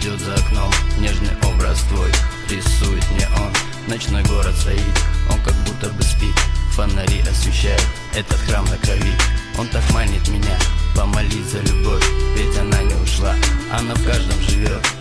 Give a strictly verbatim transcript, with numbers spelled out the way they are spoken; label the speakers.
Speaker 1: идет за окном, нежный образ твой рисует мне он. Ночной город стоит, он как будто бы спит. Фонари освещают этот храм на крови. Он так манит меня, помолись за любовь, ведь она не ушла, она в каждом живет.